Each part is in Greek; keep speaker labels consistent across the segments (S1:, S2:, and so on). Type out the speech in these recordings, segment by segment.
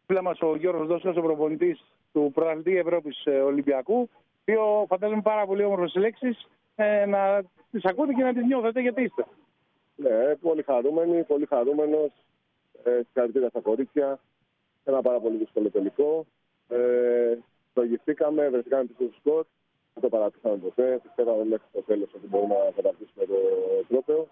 S1: Δίπλα μας ο Γιώργος Δόσκας, ο προπονητής του πρωταθλητή Ευρώπης Ολυμπιακού. Οποίο φαντάζομαι πάρα πολύ όμορφες λέξεις να τις ακούτε και να τις νιώθετε, γιατί είστε.
S2: Ναι, πολύ χαρούμενοι, πολύ χαρούμενος. Συγχαρητήρια στα κορίτσια. Ένα πάρα πολύ δύσκολο τελικό. Προηγηθήκαμε, βρεθήκαμε πίσω στο σκορ. Δεν το παρατήσαμε ποτέ. Πιστεύαμε μέχρι το τέλος ότι μπορούμε να κατακτήσουμε το τρόπαιο.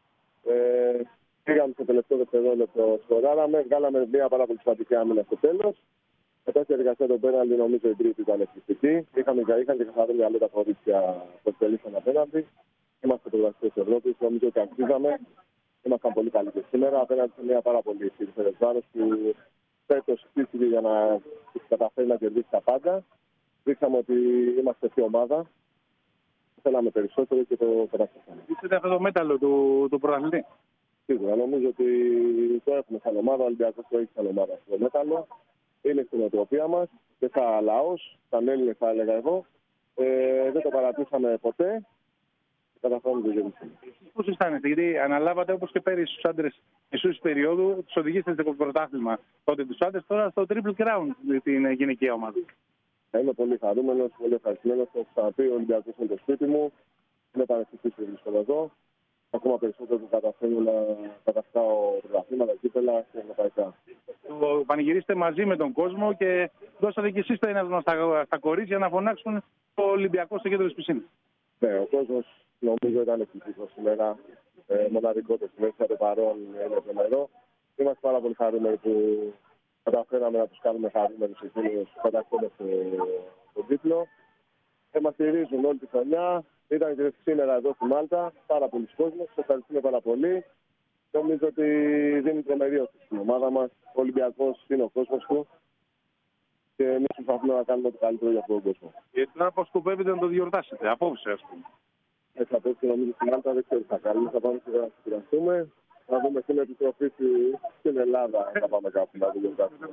S2: Πήγαμε στο τελευταίο δευτερόλεπτο, σκοράραμε, βγάλαμε μια πάρα πολύ σημαντική άμυνα στο τέλος. Μετά στη διαδικασία των πέναλτι, νομίζω η τρίτη ήταν εκπληκτική. Είχαν και καθαρό μυαλό τα κορίτσια που εκτελήσαν απέναντι. Είμαστε πρωταθλητές της Ευρώπης, νομίζω ότι αξίζαμε. Ήμασταν πολύ καλοί και σήμερα. Απέναντι σε μια πάρα πολύ ισχυρή Φερετσβάρος που φέτος χτίστηκε για να καταφέρει να κερδίσει τα πάντα. Δείξαμε ότι είμαστε αυτή ομάδα. Θέλαμε περισσότερο και το καταφέραμε.
S1: Είστε αυτό το μέταλλο του πρωταθλητή.
S2: Σίγουρα, νομίζω ότι το έχουμε σαν ομάδα. Ο Ολυμπιακός το έχει σαν ομάδα στο μέταλλο. Είναι στην οτροπία μας. Δεν θα λαός, σαν Έλληνες θα έλεγα εγώ. Δεν το παρατήσαμε ποτέ. Καταφέραμε το γέννηση.
S1: Πώς αισθάνεστε, γιατί αναλάβατε όπως και πέρυσι στους άντρες μισούς περίοδου, τους οδηγήσατε στο πρωτάθλημα τότε τους άντρες, τώρα στο Triple Crown την γυναικεία ομάδα.
S2: Είμαι πολύ χαρούμενος, πολύ ευχαριστημένος. Το έχω ξαναπεί, ο Ολυμπιακός είναι το σπίτι μου. Είναι πανευτυχής που βρίσκομαι εδώ. Ακόμα περισσότερο που καταφέρνω να κατακτάω πρωταθλήματα, κύπελα και ευρωπαϊκά.
S1: Το πανηγυρίστε μαζί με τον κόσμο και δώσατε και εσείς το ένασμα στα κορίτσια να φωνάξουν το Ολυμπιακό στο κέντρο της πισίνας.
S2: Ναι, ο κόσμος νομίζω ήταν εκπληκτικός σήμερα. Μοναδικό το συνέχεια, το παρόν είναι τρομερό. Είμαστε πάρα πολύ χαρούμενοι που καταφέραμε να τους κάνουμε χαρούμενους εκείνους που κατακτώνται στον τίτλο. Μας στηρίζουν όλη τη χρονιά. Ήταν και σήμερα εδώ στη Μάλτα. Πάρα πολλοί κόσμος. Σας ευχαριστούμε πάρα πολύ. Νομίζω ότι δίνει τρομερή όθηση στην ομάδα μας. Ο Ολυμπιακός είναι ο κόσμος του. Και εμείς προσπαθούμε να κάνουμε το καλύτερο για αυτόν τον κόσμο.
S1: Και τώρα πώς σκοπεύετε να το διορτάσετε, απόψε ας πούμε.
S2: Έτσι απόψε νομίζω στη Μάλτα δεν ξέρω τι θα κάνουμε. Θα πάμε σίγουρα να συγκουραστούμε. Θα δούμε στην επιστροφή στην Ελλάδα. Θα πάμε κάπου να το διορτάσουμε.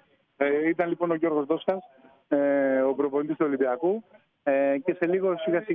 S1: Ήταν λοιπόν ο Γιώργος Δόσκας, ο προπονητής του Ολυμπιακού. Και σε λίγο σιγά σιγά